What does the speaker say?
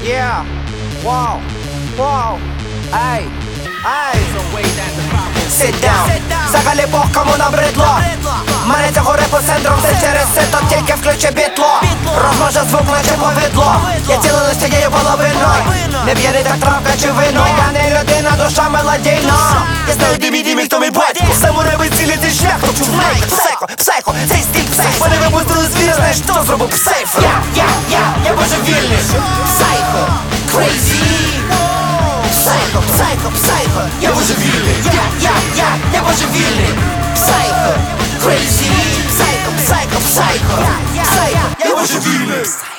Yeah, wow, wow, ей, ей. Sit down, взагалі Бог кому набридло. Мене цього репу синдром, все через сито, тільки включи бітло. Розможе звук, наче повідло. Я ціле лише цією половиною. Не п'яний так травка чи вино. Я не людина, душа мелодійна. Я знаю дімі, хто мій батько. Сам небі цілий цей шлях, хочу знайти. Психо, цей стиль психо. Вони випустили звіра, знаєш, хто зробив психо? Я божевільний. Психо, crazy. Психо, я божевільний. Я божевільний. Психо, crazy. Психо, я божевільний.